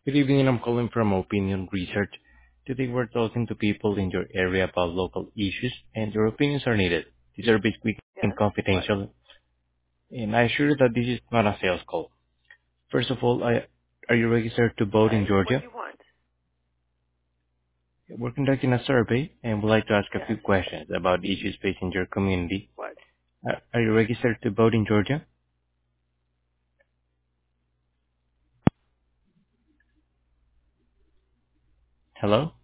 Good evening. I'm calling from Opinion Research. Today we're talking to people in your area about local issues, and your opinions are needed. These are basically quick and Yes. What? confidential, and I assure you that this is not a sales call. First of all, are you registered to vote in Okay. What Georgia? do you want? We're conducting a survey, and would like to ask a Yes. few questions about issues facing your community. What? Are you registered to vote in Georgia? Hello?